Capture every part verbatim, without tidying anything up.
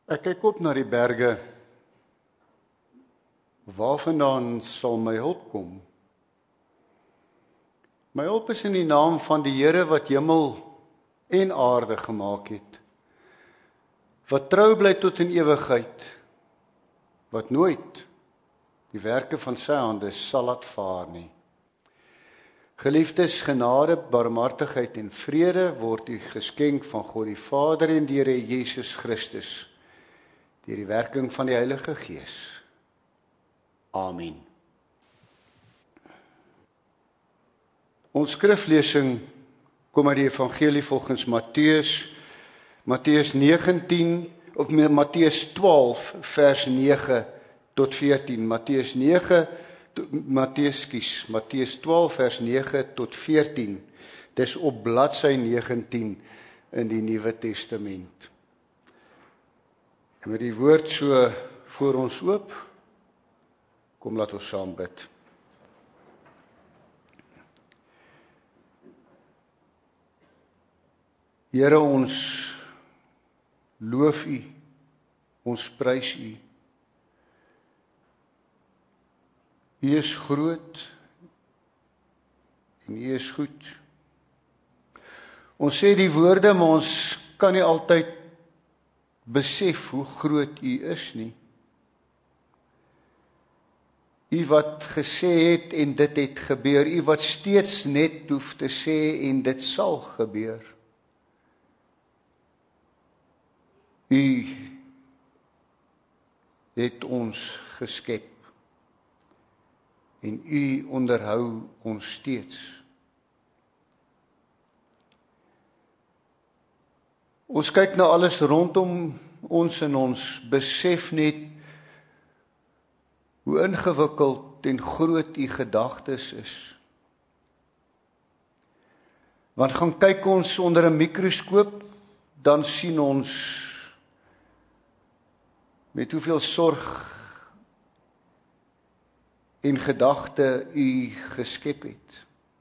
Ek kyk op na die berge. Waarvandaan sal my hulp kom? My hulp is in die naam van die Here wat hemel en aarde gemaak het, wat trou bly tot in ewigheid, wat nooit die werke van sy hande sal laat vaar nie. Geliefdes, genade, barmhartigheid en vrede word u geskenk van God die Vader en die Here Jesus Christus, deur die werking van die Heilige Gees. Amen. Ons skriflesing kom uit die Evangelie volgens Matteus, Matteus negentien, of Matteus twaalf, vers nege tot veertien. Matteus nege, Matteus kies, Matteus twaalf, vers nege tot veertien. Dis op bladsy negentien in die Nuwe Testament. En met die woord so voor ons oop, kom laat ons saam bid. Here, ons loof U, ons prys U. U is groot en U is goed. Ons sê die woorde, maar ons kan nie altyd besef hoe groot U is nie. U wat gesê het en dit het gebeur, U wat steeds net hoef te sê en dit sal gebeur. U het ons geskep en U onderhou ons steeds. Ons kyk na alles rondom ons en ons besef net hoe ingewikkeld en groot U gedagtes is. Want gaan kyk ons onder 'n mikroskoop, dan sien ons met hoeveel sorg en gedagte U geskep het.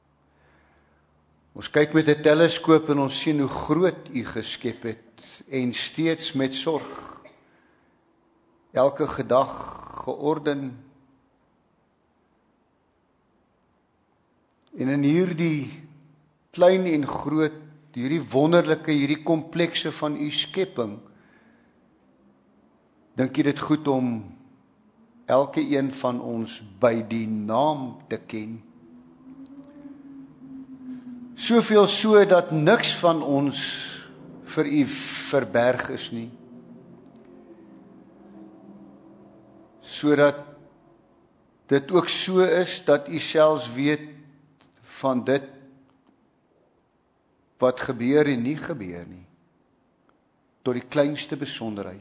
Ons kyk met 'n teleskoop en ons sien hoe groot U geskep het en steeds met sorg. Elke gedag georden. En in hierdie klein en groot, hierdie wonderlike, hierdie komplekse van U skepping, dink U dit goed om elke een van ons by die naam te ken. Soveel so dat niks van ons vir U verberg is nie. Sodat dit ook so is dat U selfs weet van dit wat gebeur en nie gebeur nie. Tot die kleinste besonderheid.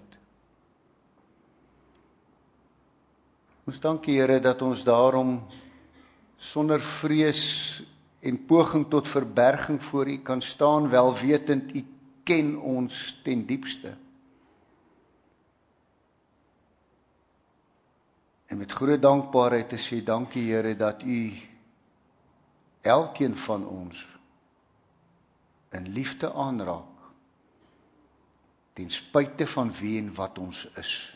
Ons dank U, Here, dat ons daarom sonder vrees en poging tot verberging voor U kan staan, wel wetend U ken ons ten diepste. En met groot dankbaarheid te sê, dankie Here, dat U elkeen van ons in liefde aanraak, ten spyte van wie en wat ons is.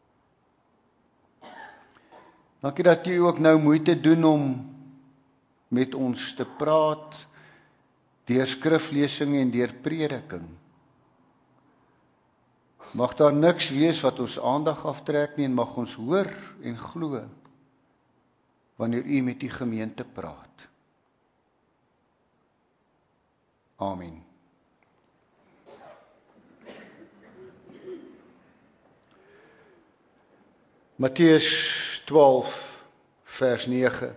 Dankie dat U ook nou moeite doen om met ons te praat, deur skriflesing en deur prediking. Mag daar niks wees wat ons aandag aftrek nie, en mag ons hoor en glo, wanneer U met die gemeente praat. Amen. Matteus twaalf, vers nege.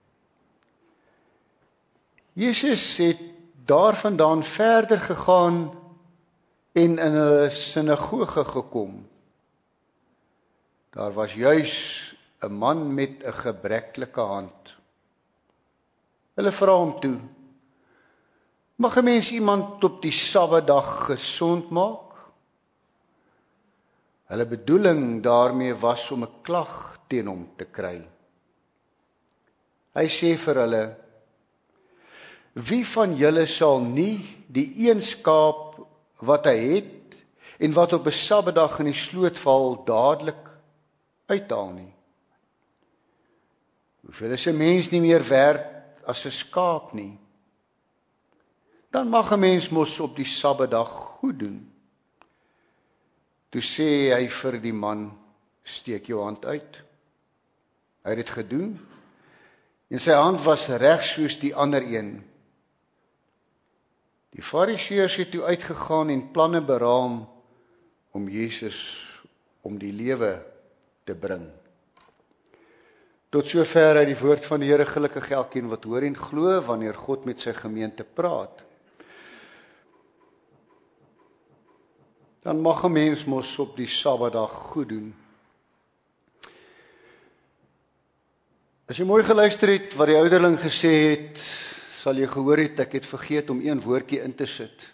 Jesus het daarvandaan verder gegaan en in 'n sinagoge gekom. Daar was juis 'n man met 'n gebreklike hand. Hulle vra hom toe: "Mag 'n mens iemand op die Sabbatdag gesond maak?" Hulle bedoeling daarmee was om 'n klag teen hom te kry. Hy sê vir hulle: "Wie van julle sal nie die een skaap wat hy het en wat op 'n Sabbatdag in die sloot val dadelik uithaal nie. Hoeveel is 'n mens nie meer werd as 'n skaap nie? Dan mag 'n mens mos op die Sabbatdag goed doen. Toe sê hy vir die man, steek jou hand uit. Hy het dit gedoen, en sy hand was reg soos die ander een. Die Fariseërs het toe uitgegaan en planne beraam om Jesus om die lewe te bring. Tot sover uit die woord van die Here, gelukkig elkeen wat hoor en glo wanneer God met sy gemeente praat. Dan mag 'n mens mos op die Sabbatdag goed doen. As jy mooi geluister het wat die ouderling gesê het, sal jy gehoor het, ek het vergeet om een woordjie in te sit.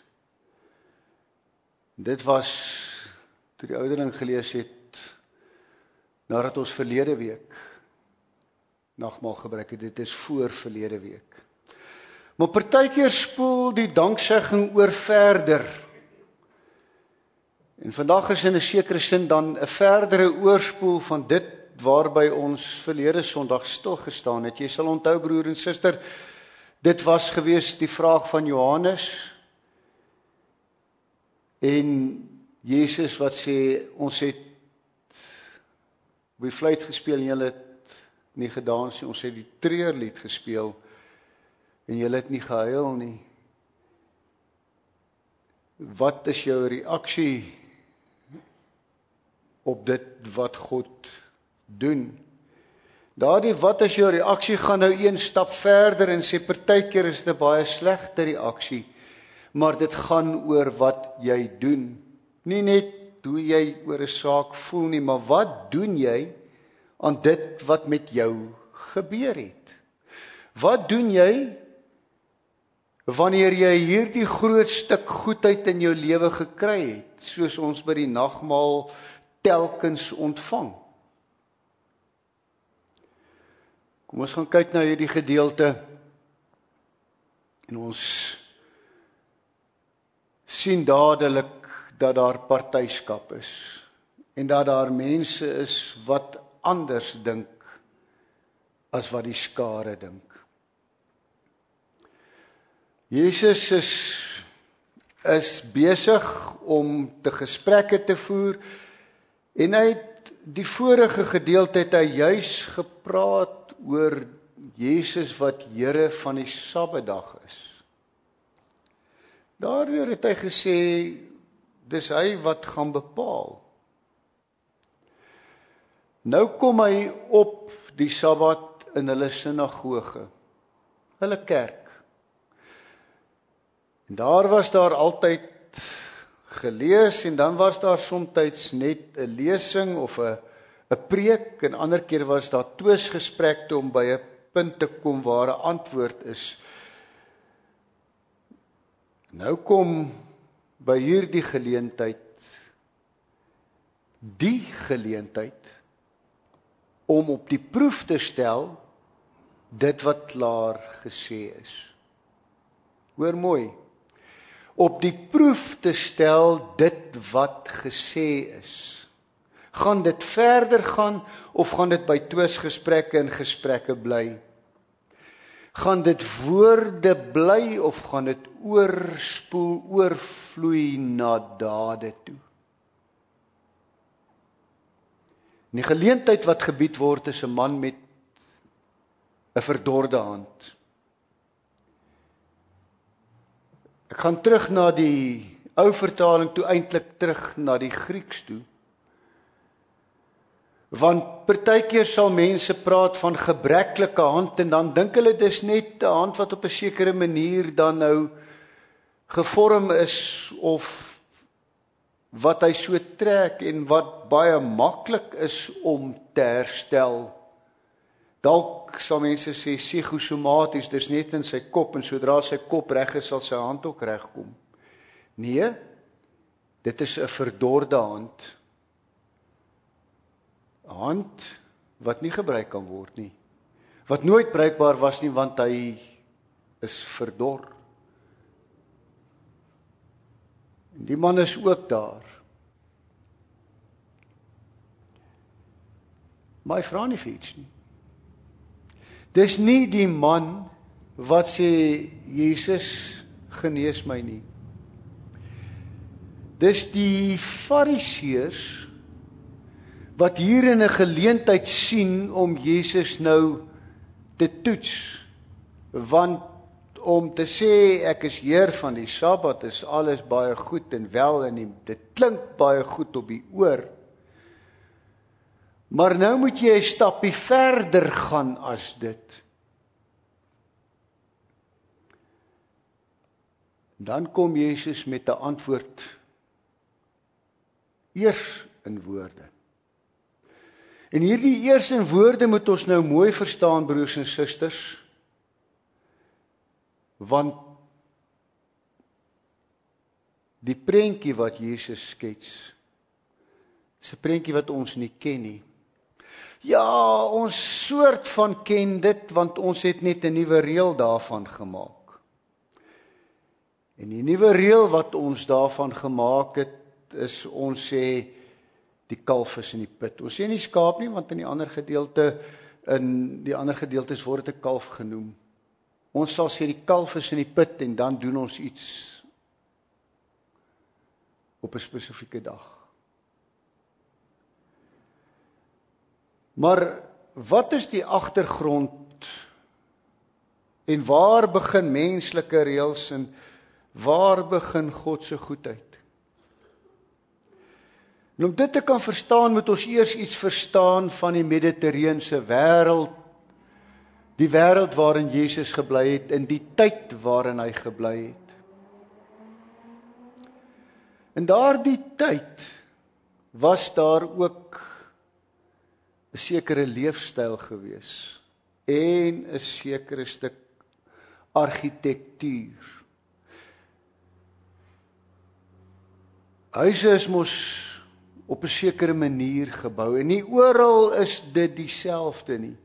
Dit was, toe die ouderling gelees het, nadat ons verlede week nagmaal gebruik het, dit is voor verlede week. Maar partykeer spoel die danksegging oor verder. En vandag is in 'n sekere sin dan 'n verdere oorspoel van dit waarby ons verlede Sondag stilgestaan het. Jy sal onthou, broer en suster, dit was gewees die vraag van Johannes en Jesus wat sê, ons het op die fluit gespeel en julle het nie gedans nie, ons het die treurlied gespeel en julle het nie gehuil nie. Wat is jou reaksie op dit wat God doen? Daardie wat is jou reaksie gaan nou een stap verder en sê partykeer is dit 'n baie slegte reaksie, maar dit gaan oor wat jy doen. Nie net hoe jy oor 'n saak voel nie, maar wat doen jy aan dit wat met jou gebeur het? Wat doen jy wanneer jy hierdie groot stuk goedheid in jou lewe gekry het, soos ons by die nagmaal telkens ontvang? Kom ons gaan kyk na hierdie gedeelte en ons sien dadelik dat daar partyskap is en dat daar mense is wat anders dink as wat die skare dink. Jesus is, is besig om te gesprekke te voer en hy het die vorige gedeelte het hy juis gepraat oor Jesus wat Here van die Sabbatdag is. Daardeur het hy gesê, dis hy wat gaan bepaal. Nou kom hy op die Sabbat in hulle sinagoge, hulle kerk. En daar was daar altyd gelees en dan was daar soms net 'n lesing of 'n 'n preek en ander keer was daar twisgesprekke om by 'n punt te kom waar 'n antwoord is. Nou kom by hierdie geleentheid die geleentheid om op die proef te stel dit wat klaar gesê is. Hoor mooi. Op die proef te stel dit wat gesê is. Gaan dit verder gaan of gaan dit by twisgesprekke en gesprekke bly? Gaan dit woorde bly of gaan dit oorspoel, oorvloei na dade toe? Die geleentheid wat gebied word is 'n man met 'n verdorde hand. Ek gaan terug na die ou vertaling toe, eintlik terug na die Grieks toe. Want partykeer sal mense praat van gebreklike hand en dan dink hulle dis net 'n hand wat op 'n sekere manier dan nou gevorm is of wat hy so trek en wat baie maklik is om te herstel. Dalk sal mense sê psigosomaties, dis net in sy kop en sodra sy kop reg is sal sy hand ook regkom. Nee, dit is 'n verdorde hand. 'n Hand wat nie gebruik kan word nie. Wat nooit bruikbaar was nie want hy is verdor. En die man is ook daar. Maar hy vra nie vir iets nie. Dis nie die man wat sê, Jesus, genees my nie. Dis die Fariseërs wat hier in 'n geleentheid sien om Jesus nou te toets, want om te sê ek is Heer van die Sabbat is alles baie goed en wel en die, dit klink baie goed op die oor, maar nou moet jy 'n stappie verder gaan as dit. Dan kom Jesus met 'n antwoord eers in woorde. En hierdie eers in woorde moet ons nou mooi verstaan, broers en susters, want die prentjie wat Jesus skets, is 'n prentjie wat ons nie ken nie. Ja, ons soort van ken dit, want ons het net 'n nuwe reël daarvan gemaak. En die nuwe reël wat ons daarvan gemaak het, is ons sê die kalf is in die put. Ons sê nie skaap nie, want in die ander gedeelte, in die ander gedeeltes word dit 'n kalf genoem. Ons sal sê die kalf is in die put en dan doen ons iets op 'n spesifieke dag. Maar wat is die agtergrond en waar begin menslike reëls en waar begin God se goedheid? En om dit te kan verstaan, moet ons eers iets verstaan van die Mediterrane wêreld, die wêreld waarin Jesus gebly het, in die tyd waarin hy gebly het. In daardie tyd was daar ook 'n sekere leefstyl gewees en 'n sekere stuk argitektuur. Huise is mos op 'n sekere manier gebou en nie oral is dit dieselfde nie.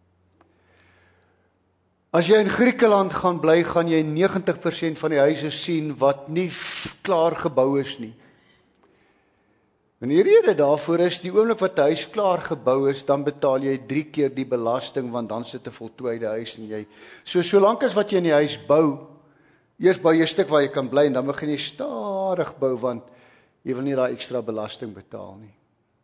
As jy in Griekeland gaan bly, gaan jy negentig persent van die huise sien wat nie klaar gebou is nie. En die rede daarvoor is, die oomblik wat 'n huis klaar gebou is, dan betaal jy drie keer die belasting, want dan sit 'n voltooide huis en jy. So solank as wat jy in die huis bou, eers bou jy 'n stuk waar jy kan bly en dan begin jy stadig bou, want jy wil nie daai ekstra belasting betaal nie.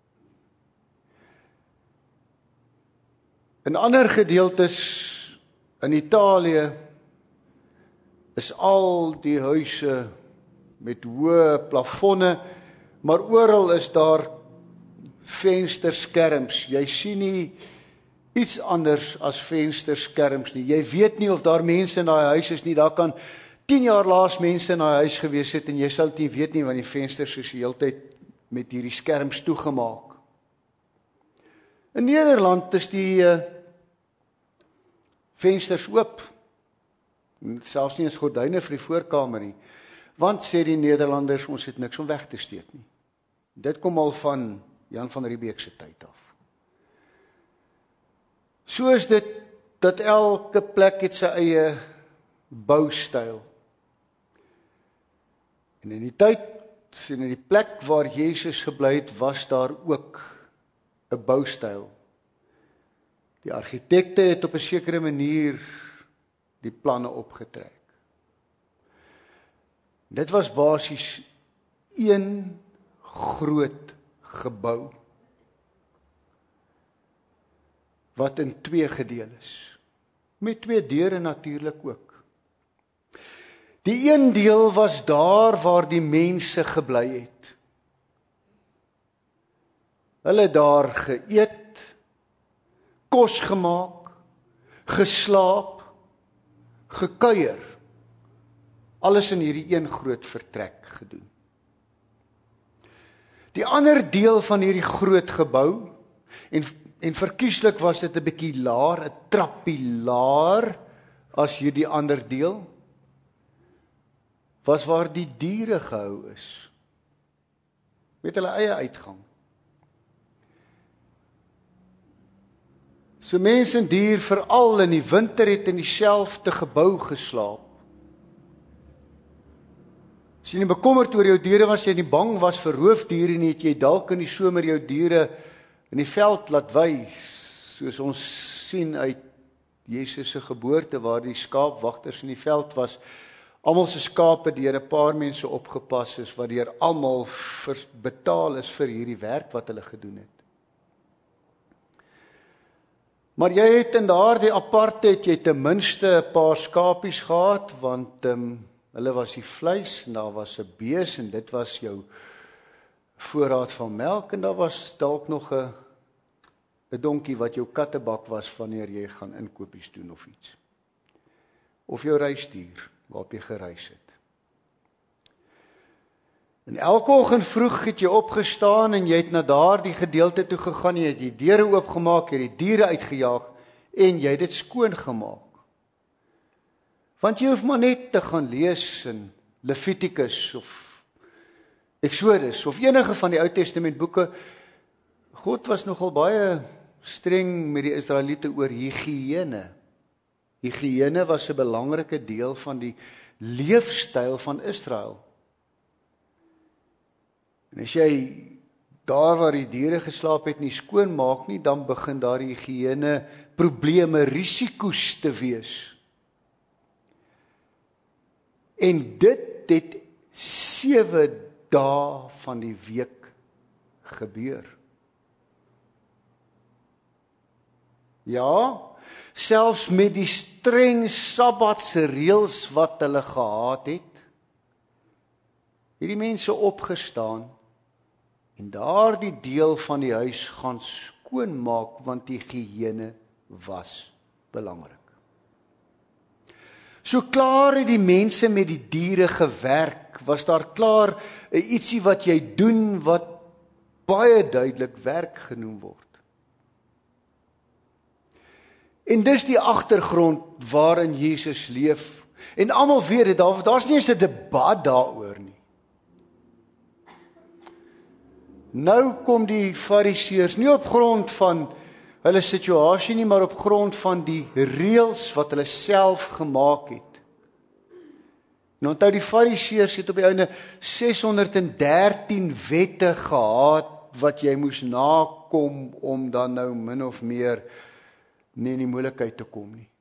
In ander gedeeltes in Italië is al die huise met hoë plafonne, maar oral is daar vensterskerms. Jy sien nie iets anders as vensterskerms nie. Jy weet nie of daar mense in daai huis is nie. Daar kan tien jaar laas mense in daai huis gewees het en jy sal dit nie weet nie, want die vensters is die hele tyd met hierdie skerms toegemaak. In Nederland is die uh, vensters oop. Selfs nie eens gordyne vir die voorkamer nie. Want, sê die Nederlanders, ons het niks om weg te steek nie. Dit kom al van Jan van Riebeeck se tyd af. So is dit, dat elke plek het sy eie boustyl. En in die tyd, en in die plek waar Jesus gebly het, was daar ook 'n boustyl. Die argitekte het op 'n sekere manier die planne opgetrek. Dit was basies een groot gebou wat in twee gedeel is, met twee deure natuurlik ook. Die een deel was daar waar die mense gebly het. Hulle het daar geëet, kos gemaak, geslaap, gekuier. Alles in hierdie een groot vertrek gedoen. Die ander deel van hierdie groot gebou, en, en verkieslik was dit 'n bietjie laer, 'n trappie laer as hierdie ander deel, was waar die diere gehou is, met hulle eie uitgang. So mens en dier veral in die winter het in dieselfde gebou geslaap. As jy nie bekommerd oor jou diere was, jy nie bang was vir roofdiere nie, het jy dalk in die somer jou diere in die veld laat wys, soos ons sien uit Jesus se geboorte, waar die skaapwagters in die veld was, almal se skape deur 'n paar mense opgepas is, wat deur almal betaal is vir hierdie werk wat hulle gedoen het. Maar jy het in daardie apartheid, jy ten minste 'n paar skapies gehad, want um, hulle was die vleis, en daar was 'n bees, en dit was jou voorraad van melk, en daar was dalk nog 'n 'n donkie wat jou kattebak was wanneer jy gaan inkopies doen of iets. Of jou reisdier waarop jy gereis het. En elke oggend vroeg het jy opgestaan en jy het na daardie gedeelte toe gegaan, jy het die deure oopgemaak, jy het die diere uitgejaag en jy het dit skoon gemaak. Want jy hoef maar net te gaan lees in Levitikus of Exodus of enige van die Ou Testament boeke. God was nogal baie streng met die Israeliete oor higiëne. Higiëne was 'n belangrike deel van die leefstyl van Israel. En as jy daar waar die diere geslaap het nie skoon maak nie, dan begin daar higiëne probleme, risiko's te wees. En dit het sewe dae van die week gebeur. Ja, selfs met die streng sabbatse reëls wat hulle gehad het, het die mense opgestaan en daardie deel van die huis gaan skoonmaak, want die higiëne was belangrik. So klaar het die mense met die diere gewerk, was daar klaar ietsie wat jy doen wat baie duidelik werk genoem word. En dis die agtergrond waarin Jesus leef. En almal weet dit, daar daar's nie eens 'n debat daaroor nie. Nou kom die Fariseërs nie op grond van hulle situasie nie, maar op grond van die reëls wat hulle self gemaak het. En onthou, die Fariseërs het op die einde ses honderd en dertien wette gehad wat jy moes nakom om dan nou min of meer nie in die moeilikheid te kom nie.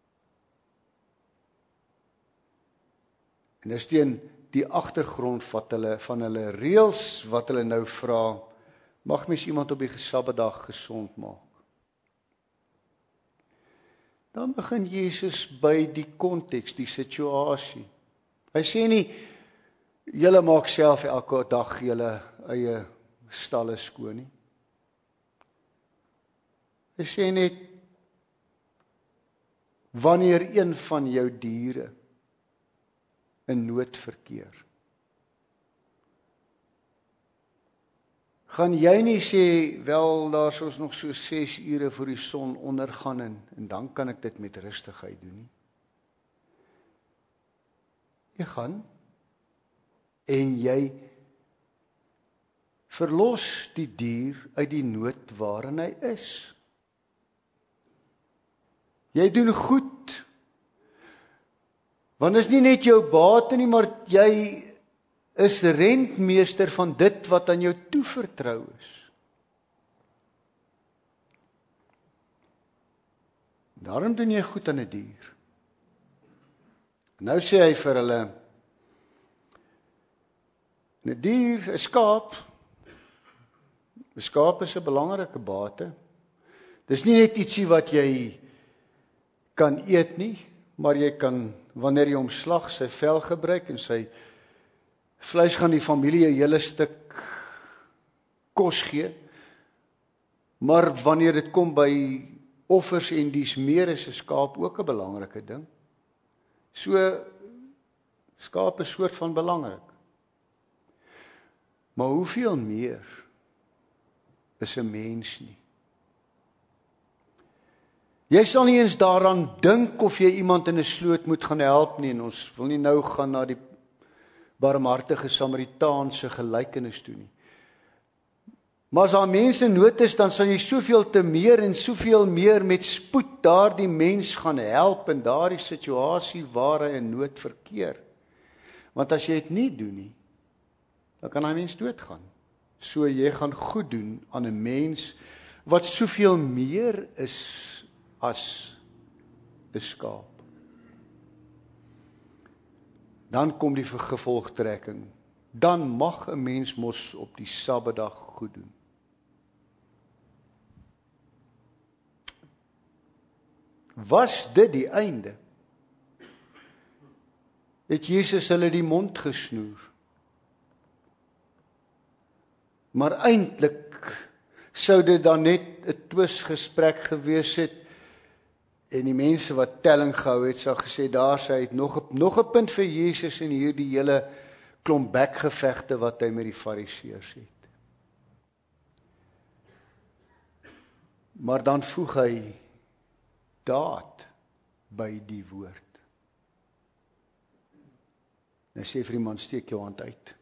En dis teen die agtergrond wat hulle van hulle reëls wat hulle nou vra, mag mens iemand op die Sabbatdag gesond maak. Dan begin Jesus by die konteks, die situasie. Hy sê nie, julle maak self elke dag julle eie stalle skoon nie. Hy sê net, wanneer een van jou diere in nood verkeer, gaan jy nie sê, wel, daar is ons nog so ses ure voor die son ondergaan en, en dan kan ek dit met rustigheid doen nie. Jy gaan en jy verlos die dier uit die nood waarin hy is. Jy doen goed, want is nie net jou bate nie, maar jy is rentmeester van dit wat aan jou toevertrou is. Daarom doen jy goed aan 'n dier. Nou sê hy vir hulle, 'n dier, 'n skaap, 'n skaap is 'n belangrike bate. Dis nie net ietsie wat jy kan eet nie, maar jy kan, wanneer jy hom slag, sy vel gebruik en sy vleis gaan die familie 'n hele stuk kos gee. Maar wanneer dit kom by offers en dies meer, is 'n skaap ook 'n belangrike ding. So, skaap is soort van belangrik. Maar hoeveel meer is 'n mens nie? Jy sal nie eens daaraan dink of jy iemand in 'n sloot moet gaan help nie, en ons wil nie nou gaan na die barmhartige Samaritaanse gelykenis toe nie. Maar as daar mense nood is, dan sal jy soveel te meer en soveel meer met spoed daardie mens gaan help in daardie situasie waar hy in nood verkeer. Want as jy dit nie doen nie, dan kan hy mens doodgaan. So jy gaan goed doen aan 'n mens wat soveel meer is as 'n skaap. Dan kom die gevolgtrekking. Dan mag 'n mens mos op die Sabbatdag goed doen. Was dit die einde? Het Jesus hulle die mond gesnoer? Maar eintlik sou dit dan net 'n twisgesprek gewees het en die mense wat telling gehou het, sou gesê, daar sy het nog 'n nog 'n punt vir Jesus in hierdie hele klomp bekgevegte wat hy met die Fariseërs het. Maar dan voeg hy daad by die woord. En hy sê vir die man, steek jou hand uit.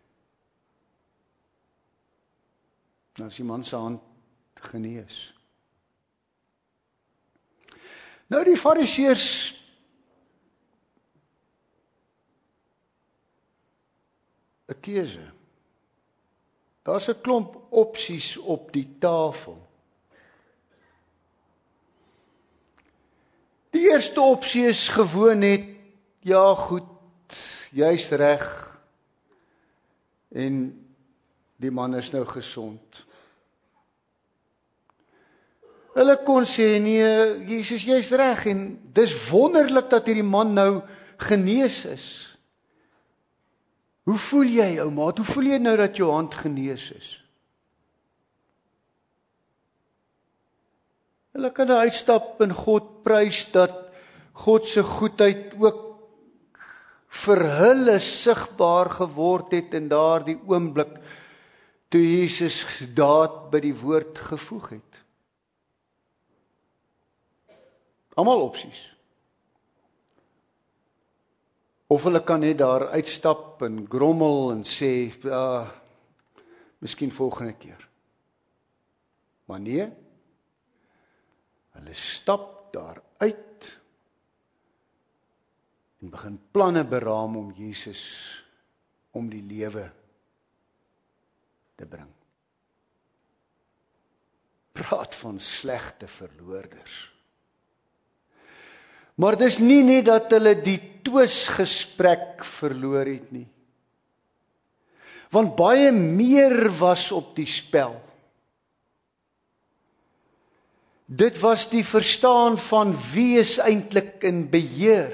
Dan is die man se hand genees. Nou die Fariseërs ‘n keuse. Daar's 'n klomp opsies op die tafel. Die eerste opsie is gewoon net, ja goed, jy's reg, en die man is nou gesond. Hulle kon sê, nee, Jesus, jy's reg, en dis wonderlik dat hierdie man nou genees is. Hoe voel jy, ou maat? Hoe voel jy nou dat jou hand genees is? Hulle kan nou uitstap en God prys dat God se goedheid ook vir hulle sigbaar geword het in daardie oomblik toe Jesus daad by die woord gevoeg het. Almal opsies. Of hulle kan net daar uitstap en grommel en sê, ja, miskien volgende keer. Maar nee, hulle stap daar uit en begin planne beraam om Jesus om die lewe te bring. Praat van slegte verloorders. Maar dis nie net dat hulle die twisgesprek verloor het nie. Want baie meer was op die spel. Dit was die verstaan van wie is eintlik in beheer.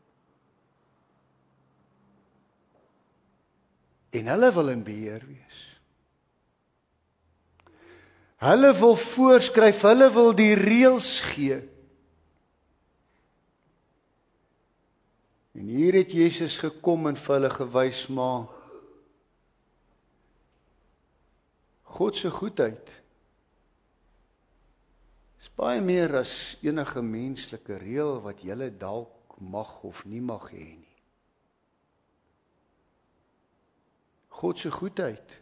En hulle wil in beheer wees. Hulle wil voorskryf, hulle wil die reëls gee. En hier het Jesus gekom en vir hulle gewys, maar God se goedheid is baie meer as enige menslike reël wat julle dalk mag of nie mag hê nie. God se goedheid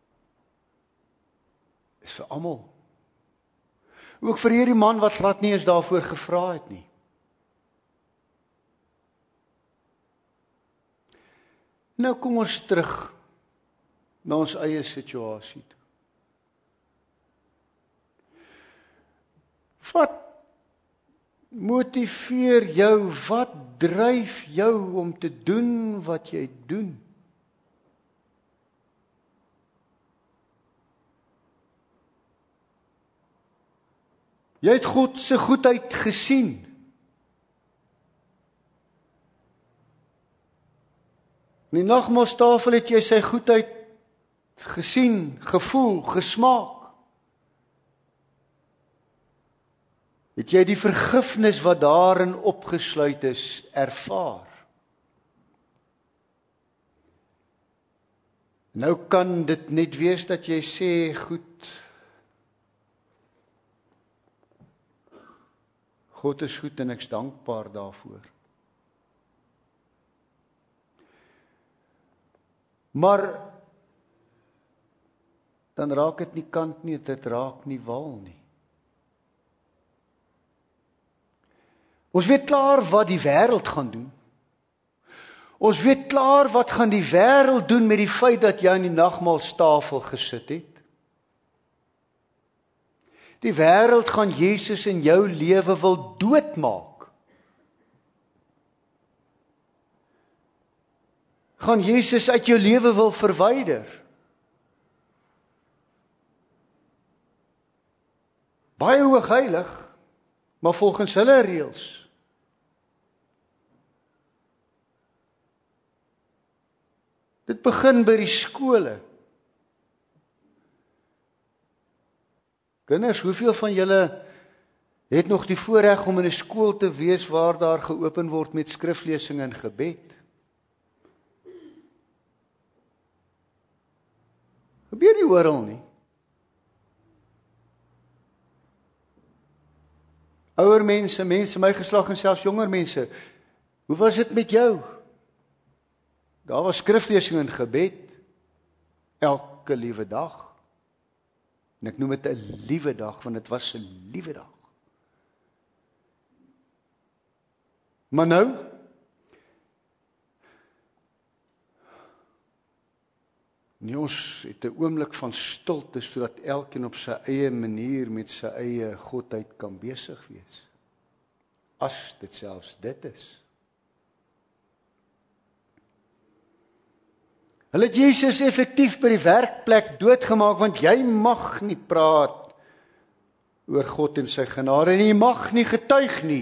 is vir almal. Ook vir hierdie man wat glad nie eens daarvoor gevra het nie. Nou kom ons terug na ons eie situasie toe. Wat motiveer jou, wat dryf jou om te doen wat jy doen? Jy het God se goedheid gesien. In die nagmaalstafel het jy sy goedheid gesien, gevoel, gesmaak. Het jy die vergifnis wat daarin opgesluit is, ervaar? Nou kan dit net wees dat jy sê, goed, God is goed en ek is dankbaar daarvoor. Maar dan raak dit nie kant nie, dit raak nie wal nie. Ons weet klaar wat die wêreld gaan doen. Ons weet klaar wat gaan die wêreld doen met die feit dat jy aan die nagmaalstafel gesit het. Die wêreld gaan Jesus in jou lewe wil doodmaak. Gaan Jesus uit jou lewe wil verwyder. Baie hoogheilig, maar volgens hulle reëls. Dit begin by die skole. Kinders, hoeveel van julle het nog die voorreg om in 'n skool te wees waar daar geopen word met skriflesing en gebed? Gebeur nie oral nie. Ouer mense, mense my geslag en selfs jonger mense, hoe was dit met jou? Daar was skriflesing en gebed elke liewe dag. En ek noem dit 'n liewe dag, want dit was 'n liewe dag. Maar nou, nie ons het 'n oomblik van stilte, sodat elkeen op sy eie manier met sy eie godheid kan besig wees. As dit selfs dit is. Hulle het Jesus effektief by die werkplek doodgemaak, want jy mag nie praat oor God en sy genade, en jy mag nie getuig nie.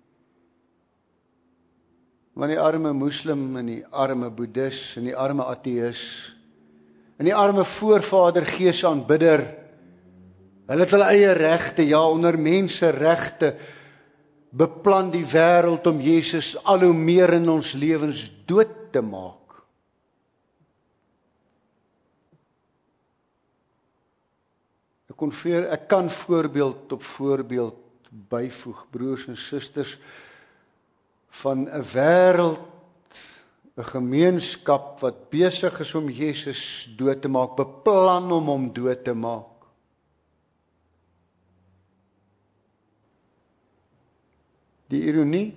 Want die arme moslim, en die arme boeddhis, en die arme ateïs, en die arme voorvader geesaanbidder, hulle het hulle eie regte, ja, onder menseregte, beplan die wêreld om Jesus al hoe meer in ons lewens dood te maak. Ek, kon veer, ek kan voorbeeld op voorbeeld byvoeg, broers en susters, van 'n wêreld, 'n gemeenskap wat besig is om Jesus dood te maak, beplan om hom dood te maak. Die ironie,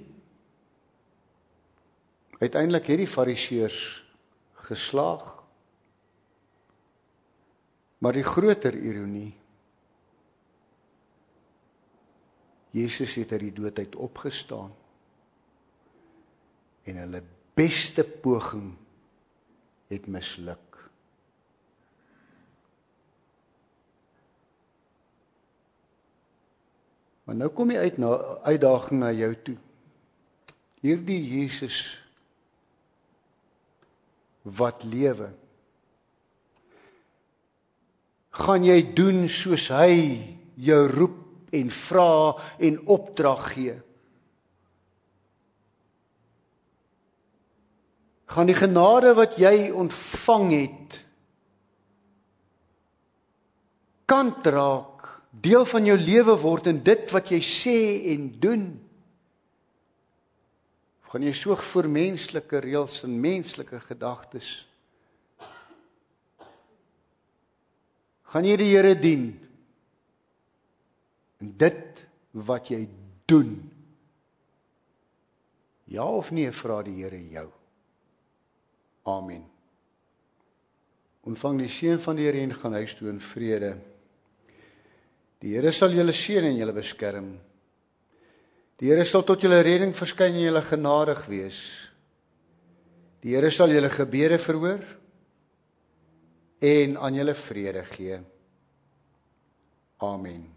uiteindelik het die fariseërs geslaag, maar die groter ironie, Jesus het uit die dood uit opgestaan, en hulle beste poging het misluk. Maar nou kom die uit na, uitdaging na jou toe. Hierdie Jesus wat lewe, gaan jy doen soos hy jou roep en vra en opdrag gee? Gaan die genade wat jy ontvang het, kant raak, deel van jou lewe word in dit wat jy sê en doen? Of gaan jy so voor menslike reëls en menslike gedagtes? Gaan jy die Here dien in dit wat jy doen? Ja of nee, vra die Here jou. Amen. Ontvang die seën van die Here en gaan huis toe in vrede. Die Here sal julle seën en julle beskerm. Die Here sal tot julle redding verskyn en julle genadig wees. Die Here sal julle gebede verhoor en aan julle vrede gee. Amen.